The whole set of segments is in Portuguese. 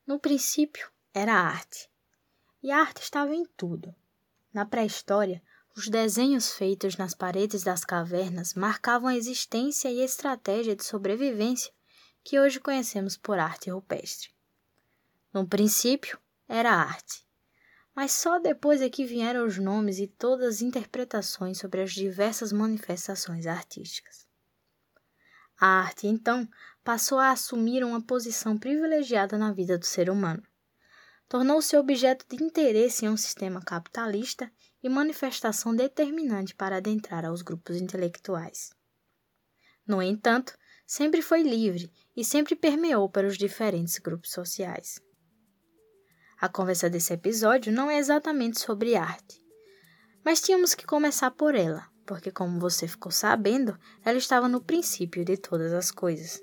No princípio, era a arte. E a arte estava em tudo. Na pré-história, os desenhos feitos nas paredes das cavernas marcavam a existência e a estratégia de sobrevivência que hoje conhecemos por arte rupestre. No princípio, era a arte. Mas só depois é que vieram os nomes e todas as interpretações sobre as diversas manifestações artísticas. A arte, então, passou a assumir uma posição privilegiada na vida do ser humano. Tornou-se objeto de interesse em um sistema capitalista e manifestação determinante para adentrar aos grupos intelectuais. No entanto, sempre foi livre e sempre permeou para os diferentes grupos sociais. A conversa desse episódio não é exatamente sobre arte, mas tínhamos que começar por ela, porque como você ficou sabendo, ela estava no princípio de todas as coisas.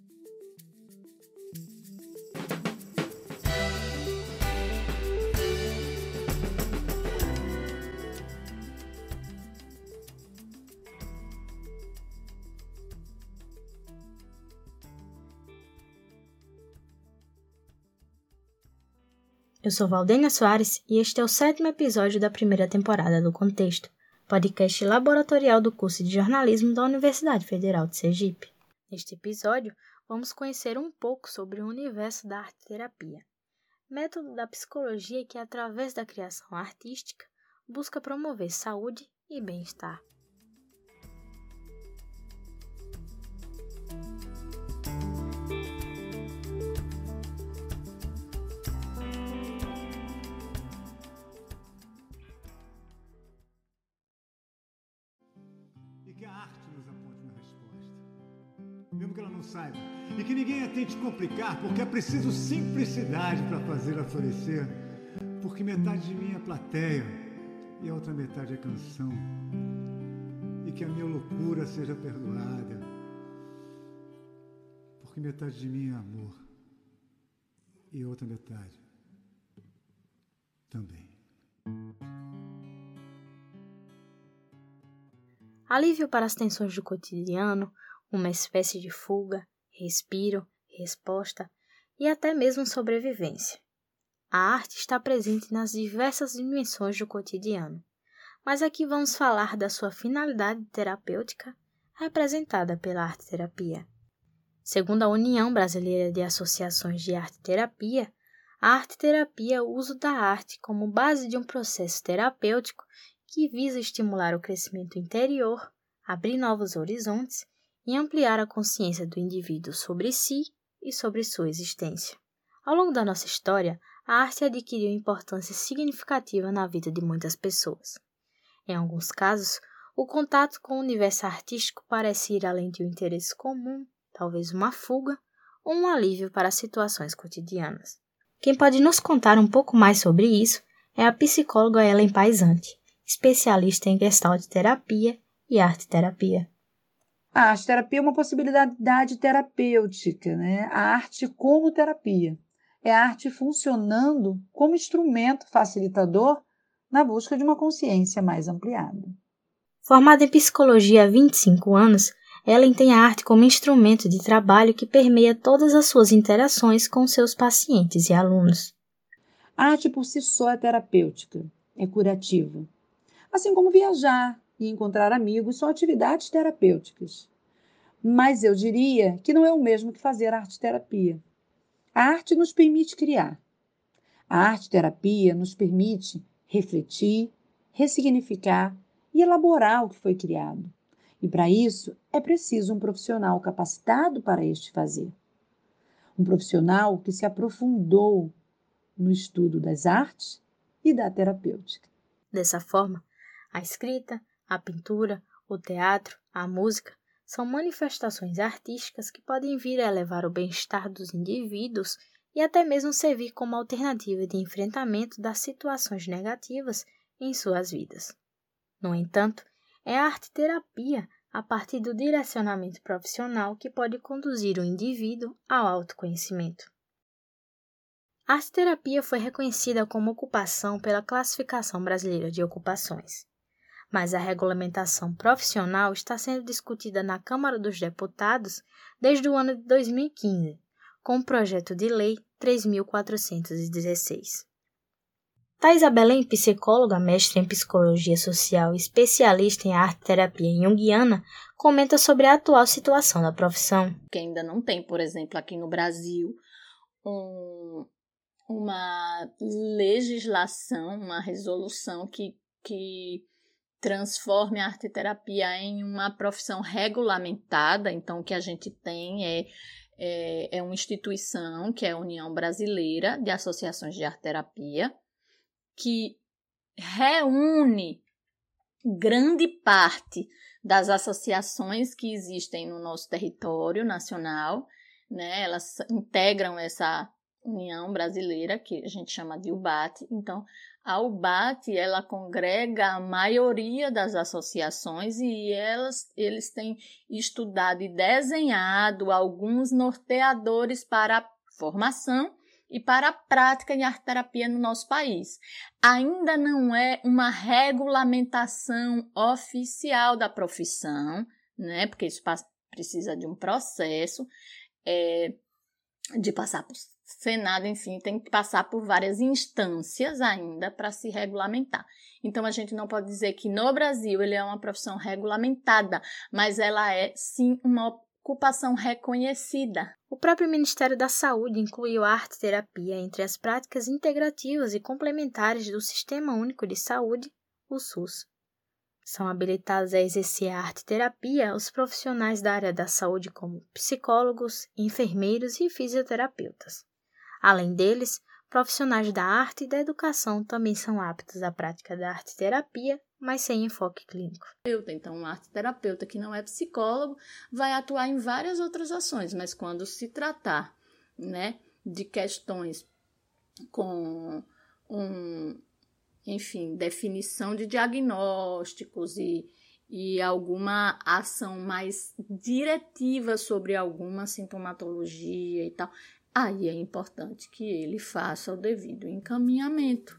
Eu sou Valdênia Soares e este é o 7º episódio da primeira temporada do Contexto, podcast laboratorial do curso de jornalismo da Universidade Federal de Sergipe. Neste episódio, vamos conhecer um pouco sobre o universo da arte-terapia, método da psicologia que, através da criação artística, busca promover saúde e bem-estar. Que a arte nos aponte uma resposta, mesmo que ela não saiba, e que ninguém a tente complicar, porque é preciso simplicidade para fazê-la florescer, porque metade de mim é plateia e a outra metade é canção, e que a minha loucura seja perdoada, porque metade de mim é amor e a outra metade também. Alívio para as tensões do cotidiano, uma espécie de fuga, respiro, resposta e até mesmo sobrevivência. A arte está presente nas diversas dimensões do cotidiano, mas aqui vamos falar da sua finalidade terapêutica representada pela arte-terapia. Segundo a União Brasileira de Associações de Arte-Terapia, a arte-terapia é o uso da arte como base de um processo terapêutico que visa estimular o crescimento interior, abrir novos horizontes e ampliar a consciência do indivíduo sobre si e sobre sua existência. Ao longo da nossa história, a arte adquiriu importância significativa na vida de muitas pessoas. Em alguns casos, o contato com o universo artístico parece ir além de um interesse comum, talvez uma fuga ou um alívio para situações cotidianas. Quem pode nos contar um pouco mais sobre isso é a psicóloga Ellen Paisante, especialista em Gestalt terapia e arte-terapia. A arte-terapia é uma possibilidade terapêutica, né? A arte como terapia. É a arte funcionando como instrumento facilitador na busca de uma consciência mais ampliada. Formada em psicologia há 25 anos, Ellen tem a arte como instrumento de trabalho que permeia todas as suas interações com seus pacientes e alunos. A arte por si só é terapêutica, é curativa. Assim como viajar e encontrar amigos são atividades terapêuticas. Mas eu diria que não é o mesmo que fazer arte-terapia. A arte nos permite criar. A arte-terapia nos permite refletir, ressignificar e elaborar o que foi criado. E para isso é preciso um profissional capacitado para este fazer. Um profissional que se aprofundou no estudo das artes e da terapêutica. Dessa forma, a escrita, a pintura, o teatro, a música são manifestações artísticas que podem vir a elevar o bem-estar dos indivíduos e até mesmo servir como alternativa de enfrentamento das situações negativas em suas vidas. No entanto, é a arte-terapia, a partir do direcionamento profissional, que pode conduzir o indivíduo ao autoconhecimento. A arte-terapia foi reconhecida como ocupação pela Classificação Brasileira de Ocupações, mas a regulamentação profissional está sendo discutida na Câmara dos Deputados desde o ano de 2015, com o projeto de lei 3.416. Thaisa Belém, psicóloga, mestre em psicologia social e especialista em arte-terapia junguiana, comenta sobre a atual situação da profissão. Que ainda não tem, por exemplo, aqui no Brasil, uma legislação, uma resolução que transforme a arte-terapia em uma profissão regulamentada. Então, o que a gente tem é uma instituição, que é a União Brasileira de Associações de Arte-Terapia, que reúne grande parte das associações que existem no nosso território nacional, né? Elas integram essa União Brasileira, que a gente chama de UBAT. Então, a UBAT, ela congrega a maioria das associações e eles têm estudado e desenhado alguns norteadores para a formação e para a prática de arte-terapia no nosso país. Ainda não é uma regulamentação oficial da profissão, né? Porque isso precisa de um processo, de passar por Senado, enfim, tem que passar por várias instâncias ainda para se regulamentar. Então, a gente não pode dizer que no Brasil ele é uma profissão regulamentada, mas ela é, sim, uma ocupação reconhecida. O próprio Ministério da Saúde incluiu a arte-terapia entre as práticas integrativas e complementares do Sistema Único de Saúde, o SUS. São habilitados a exercer a arte-terapia os profissionais da área da saúde como psicólogos, enfermeiros e fisioterapeutas. Além deles, profissionais da arte e da educação também são aptos à prática da arte-terapia, mas sem enfoque clínico. Então, um arte-terapeuta que não é psicólogo vai atuar em várias outras ações, mas quando se tratar, né, de questões com definição de diagnósticos e alguma ação mais diretiva sobre alguma sintomatologia e tal, aí é importante que ele faça o devido encaminhamento.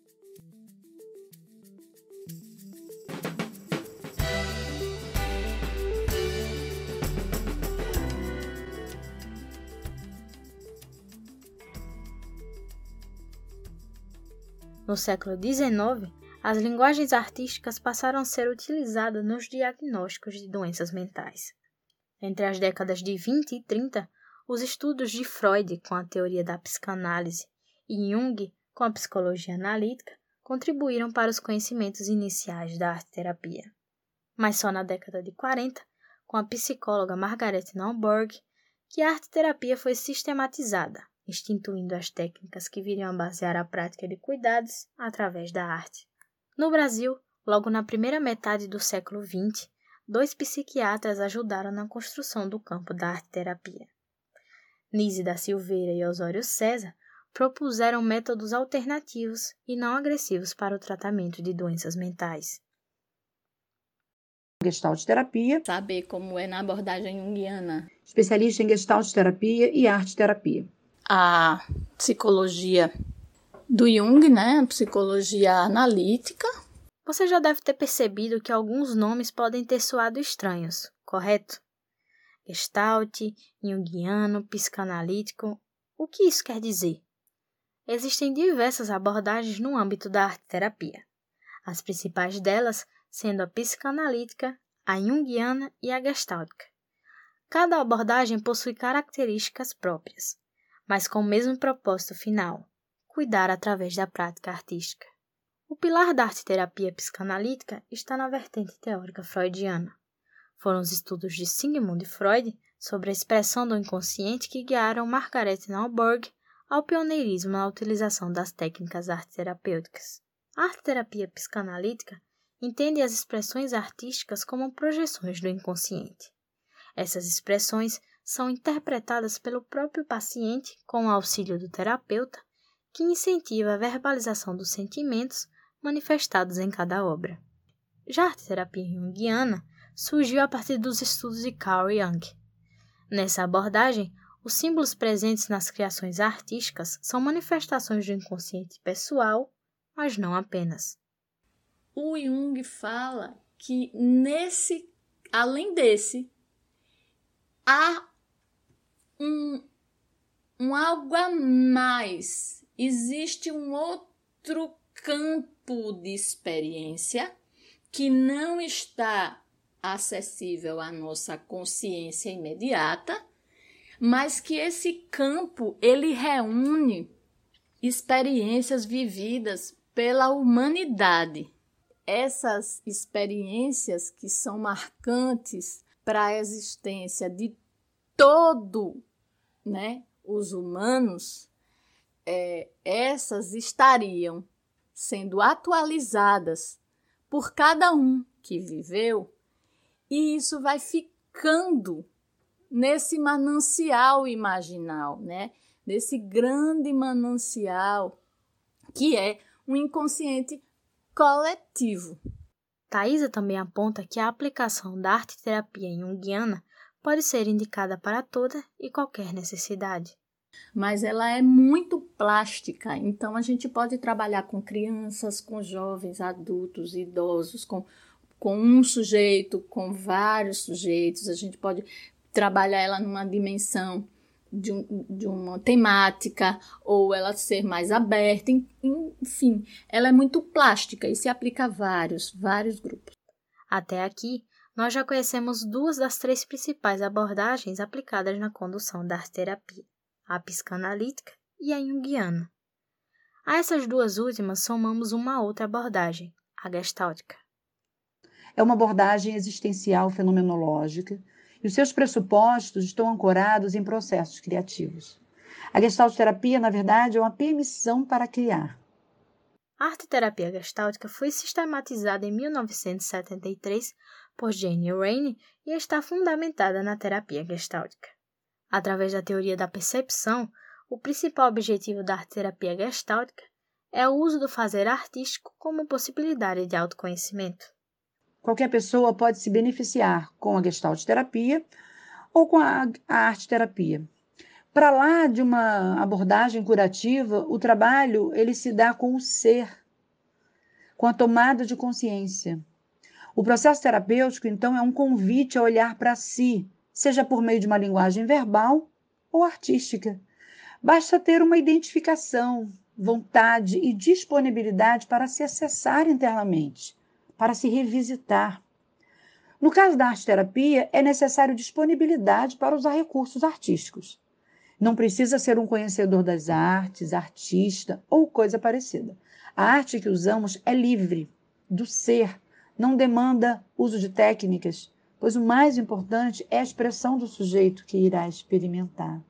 No século XIX, as linguagens artísticas passaram a ser utilizadas nos diagnósticos de doenças mentais. Entre as décadas de 20 e 30, os estudos de Freud com a teoria da psicanálise e Jung com a psicologia analítica contribuíram para os conhecimentos iniciais da arte-terapia. Mas só na década de 40, com a psicóloga Margaret Naumburg, que a arte-terapia foi sistematizada, instituindo as técnicas que viriam a basear a prática de cuidados através da arte. No Brasil, logo na primeira metade do século XX, 2 psiquiatras ajudaram na construção do campo da arte-terapia. Nise da Silveira e Osório César propuseram métodos alternativos e não agressivos para o tratamento de doenças mentais. Gestalt terapia. Saber como é na abordagem junguiana. Especialista em Gestalt terapia e arte terapia. A psicologia do Jung, né? A psicologia analítica. Você já deve ter percebido que alguns nomes podem ter soado estranhos, correto? Gestalt, junguiano, psicanalítico. O que isso quer dizer? Existem diversas abordagens no âmbito da arte-terapia. As principais delas sendo a psicanalítica, a junguiana e a gestáltica. Cada abordagem possui características próprias, mas com o mesmo propósito final, cuidar através da prática artística. O pilar da arte-terapia psicanalítica está na vertente teórica freudiana. Foram os estudos de Sigmund Freud sobre a expressão do inconsciente que guiaram Margaret Naumburg ao pioneirismo na utilização das técnicas arte-terapêuticas. A arte-terapia psicanalítica entende as expressões artísticas como projeções do inconsciente. Essas expressões são interpretadas pelo próprio paciente com o auxílio do terapeuta, que incentiva a verbalização dos sentimentos manifestados em cada obra. Já a arte-terapia junguiana surgiu a partir dos estudos de Carl Jung. Nessa abordagem, os símbolos presentes nas criações artísticas são manifestações do inconsciente pessoal, mas não apenas. O Jung fala que além desse, há algo a mais. Existe um outro campo de experiência que não está acessível à nossa consciência imediata, mas que esse campo ele reúne experiências vividas pela humanidade. Essas experiências que são marcantes para a existência de todo, os humanos, essas estariam sendo atualizadas por cada um que viveu, e isso vai ficando nesse manancial imaginal, nesse grande manancial que é um inconsciente coletivo. Thaisa também aponta que a aplicação da arte-terapia junguiana pode ser indicada para toda e qualquer necessidade. Mas ela é muito plástica, então a gente pode trabalhar com crianças, com jovens, adultos, idosos, com um sujeito, com vários sujeitos. A gente pode trabalhar ela numa dimensão de uma temática, ou ela ser mais aberta, enfim, ela é muito plástica e se aplica a vários grupos. Até aqui, nós já conhecemos 2 das 3 principais abordagens aplicadas na condução da arte-terapia, a psicanalítica e a junguiana. A essas 2 últimas somamos uma outra abordagem, a gestáltica. É uma abordagem existencial fenomenológica e os seus pressupostos estão ancorados em processos criativos. A gestalterapia, na verdade, é uma permissão para criar. A arte-terapia gestáltica foi sistematizada em 1973 por Jane Raine e está fundamentada na terapia gestáltica. Através da teoria da percepção, o principal objetivo da arte-terapia gestáltica é o uso do fazer artístico como possibilidade de autoconhecimento. Qualquer pessoa pode se beneficiar com a gestalterapia ou com a arte-terapia. Para lá de uma abordagem curativa, o trabalho ele se dá com o ser, com a tomada de consciência. O processo terapêutico, então, é um convite a olhar para si, seja por meio de uma linguagem verbal ou artística. Basta ter uma identificação, vontade e disponibilidade para se acessar internamente, para se revisitar. No caso da arte-terapia, é necessário disponibilidade para usar recursos artísticos. Não precisa ser um conhecedor das artes, artista ou coisa parecida. A arte que usamos é livre do ser, não demanda uso de técnicas, pois o mais importante é a expressão do sujeito que irá experimentar.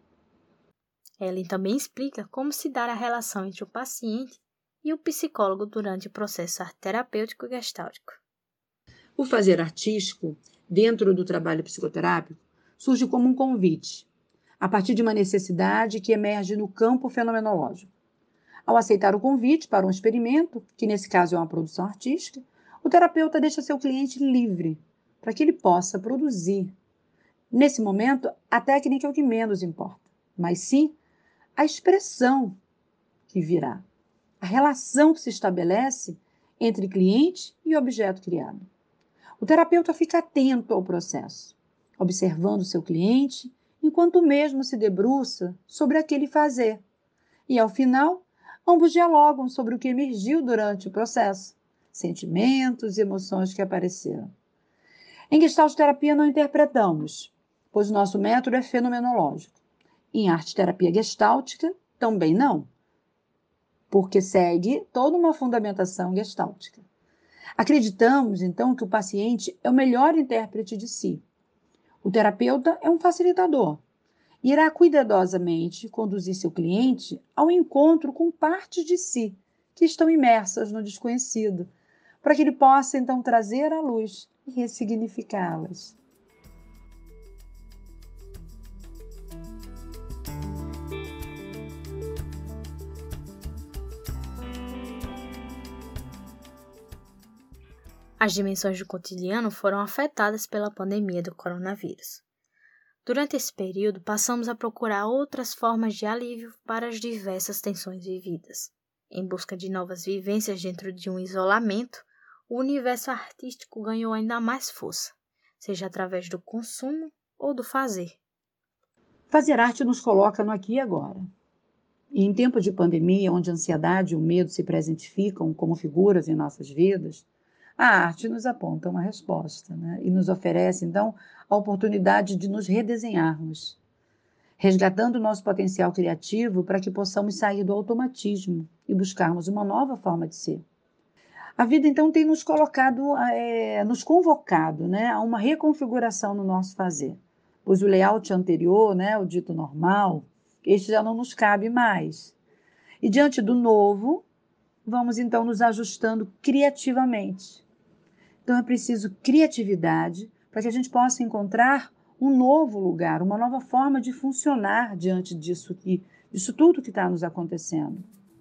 Ellen também explica como se dá a relação entre o paciente e o psicólogo durante o processo terapêutico gestáltico. O fazer artístico, dentro do trabalho psicoterápico, surge como um convite, a partir de uma necessidade que emerge no campo fenomenológico. Ao aceitar o convite para um experimento, que nesse caso é uma produção artística, o terapeuta deixa seu cliente livre para que ele possa produzir. Nesse momento, a técnica é o que menos importa, mas sim a expressão que virá, a relação que se estabelece entre cliente e objeto criado. O terapeuta fica atento ao processo, observando seu cliente, enquanto o mesmo se debruça sobre aquele fazer. E, ao final, ambos dialogam sobre o que emergiu durante o processo, sentimentos e emoções que apareceram. Em gestalterapia não interpretamos, pois o nosso método é fenomenológico. Em arte-terapia gestáltica, também não, porque segue toda uma fundamentação gestáltica. Acreditamos, então, que o paciente é o melhor intérprete de si. O terapeuta é um facilitador. Irá cuidadosamente conduzir seu cliente ao encontro com partes de si que estão imersas no desconhecido, para que ele possa, então, trazer à luz e ressignificá-las. As dimensões do cotidiano foram afetadas pela pandemia do coronavírus. Durante esse período, passamos a procurar outras formas de alívio para as diversas tensões vividas. Em busca de novas vivências dentro de um isolamento, o universo artístico ganhou ainda mais força, seja através do consumo ou do fazer. Fazer arte nos coloca no aqui e agora. E em tempo de pandemia, onde a ansiedade e o medo se presentificam como figuras em nossas vidas, a arte nos aponta uma resposta, né? E nos oferece, então, a oportunidade de nos redesenharmos, resgatando o nosso potencial criativo para que possamos sair do automatismo e buscarmos uma nova forma de ser. A vida, então, tem nos convocado, né, a uma reconfiguração no nosso fazer, pois o layout anterior, né, o dito normal, este já não nos cabe mais. E diante do novo, vamos então nos ajustando criativamente. Então é preciso criatividade para que a gente possa encontrar um novo lugar, uma nova forma de funcionar diante disso tudo que está nos acontecendo.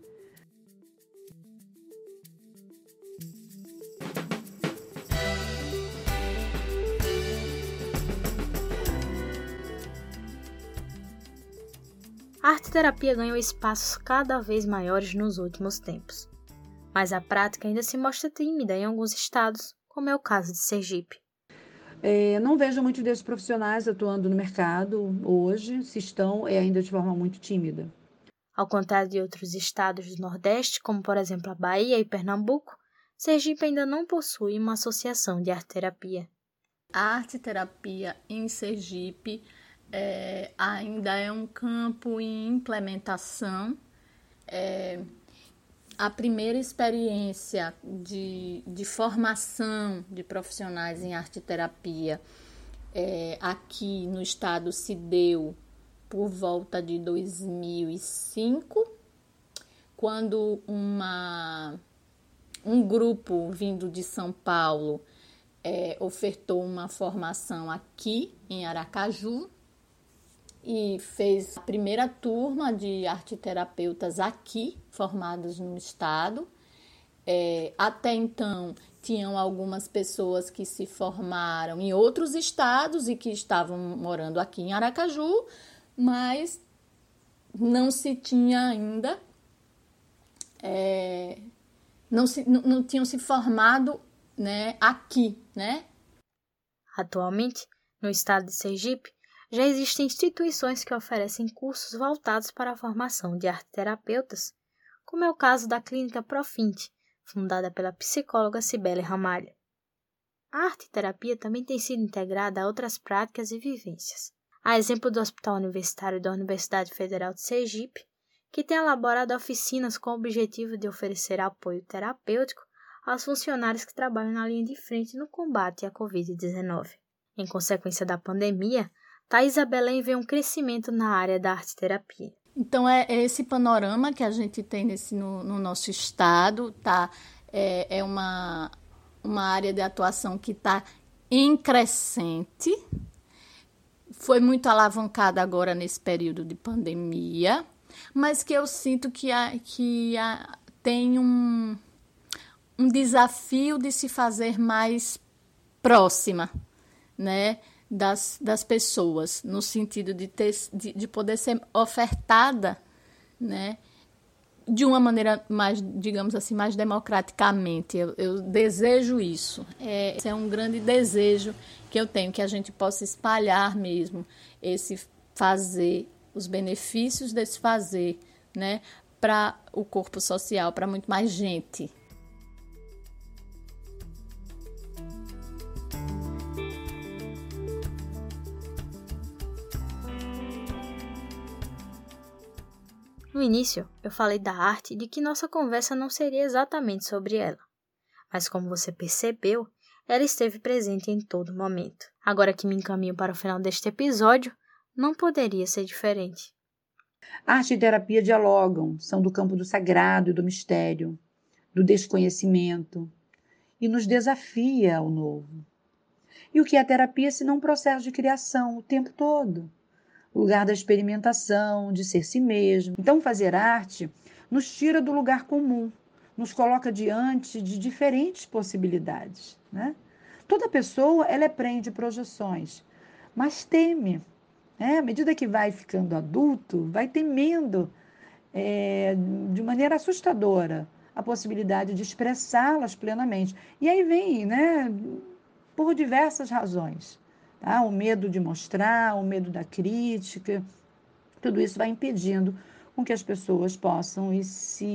A arte-terapia ganhou espaços cada vez maiores nos últimos tempos, mas a prática ainda se mostra tímida em alguns estados, como é o caso de Sergipe. Não vejo muitos desses profissionais atuando no mercado hoje, se estão, é ainda de forma muito tímida. Ao contrário de outros estados do Nordeste, como por exemplo a Bahia e Pernambuco, Sergipe ainda não possui uma associação de arte-terapia. A arte-terapia em Sergipe ainda é um campo em implementação. A primeira experiência de formação de profissionais em arte-terapia aqui no estado se deu por volta de 2005, quando um grupo vindo de São Paulo ofertou uma formação aqui em Aracaju e fez a primeira turma de arteterapeutas aqui, formados no estado. Até então, tinham algumas pessoas que se formaram em outros estados e que estavam morando aqui em Aracaju, mas não se tinha ainda, não tinham se formado, né, aqui, né? Atualmente, no estado de Sergipe, já existem instituições que oferecem cursos voltados para a formação de arteterapeutas, como é o caso da Clínica Profinte, fundada pela psicóloga Cibele Ramalho. A arteterapia também tem sido integrada a outras práticas e vivências. A exemplo do Hospital Universitário da Universidade Federal de Sergipe, que tem elaborado oficinas com o objetivo de oferecer apoio terapêutico aos funcionários que trabalham na linha de frente no combate à Covid-19. Em consequência da pandemia, Thaisa Belém vê um crescimento na área da arte-terapia. Então, é esse panorama que a gente tem no nosso estado, tá? É uma área de atuação que está em crescente, foi muito alavancada agora nesse período de pandemia, mas que eu sinto que tem um desafio de se fazer mais próxima, né, das pessoas, no sentido de poder ser ofertada, né, de uma maneira mais, digamos assim, mais democraticamente. Eu desejo isso. Esse é um grande desejo que eu tenho, que a gente possa espalhar mesmo esse fazer, os benefícios desse fazer, né, para o corpo social, para muito mais gente. No início, eu falei da arte e de que nossa conversa não seria exatamente sobre ela. Mas como você percebeu, ela esteve presente em todo momento. Agora que me encaminho para o final deste episódio, não poderia ser diferente. Arte e terapia dialogam, são do campo do sagrado e do mistério, do desconhecimento, e nos desafia ao novo. E o que é a terapia se não um processo de criação o tempo todo? O lugar da experimentação, de ser si mesmo. Então, fazer arte nos tira do lugar comum, nos coloca diante de diferentes possibilidades, né? Toda pessoa, ela é presa de projeções, mas teme, né? À medida que vai ficando adulto, vai temendo de maneira assustadora a possibilidade de expressá-las plenamente. E aí vem, né, por diversas razões. Tá? O medo de mostrar, o medo da crítica, Tudo isso vai impedindo com que as pessoas possam ir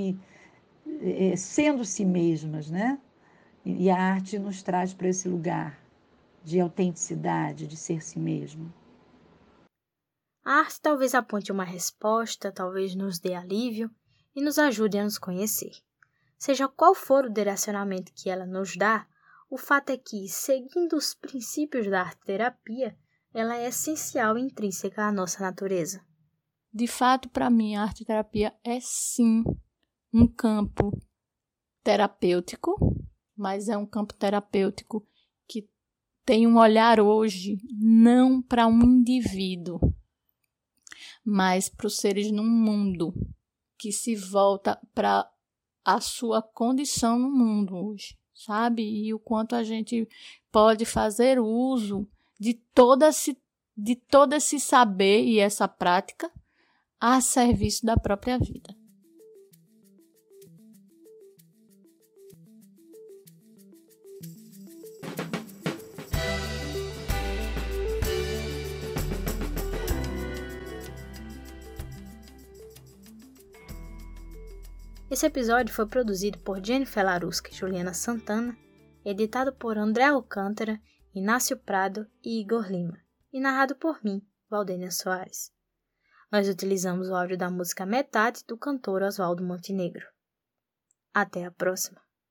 sendo si mesmas, né? E a arte nos traz para esse lugar de autenticidade, de ser si mesmo. A arte talvez aponte uma resposta, talvez nos dê alívio e nos ajude a nos conhecer. Seja qual for o direcionamento que ela nos dá, o fato é que, seguindo os princípios da arte-terapia, ela é essencial e intrínseca à nossa natureza. De fato, para mim, a arte-terapia é sim um campo terapêutico, mas é um campo terapêutico que tem um olhar hoje não para um indivíduo, mas para os seres no mundo, que se volta para a sua condição no mundo hoje, sabe? E o quanto a gente pode fazer uso de todo esse saber e essa prática a serviço da própria vida. Esse episódio foi produzido por Jennifer Larusca e Juliana Santana, editado por André Alcântara, Inácio Prado e Igor Lima, e narrado por mim, Valdênia Soares. Nós utilizamos o áudio da música Metade do cantor Oswaldo Montenegro. Até a próxima!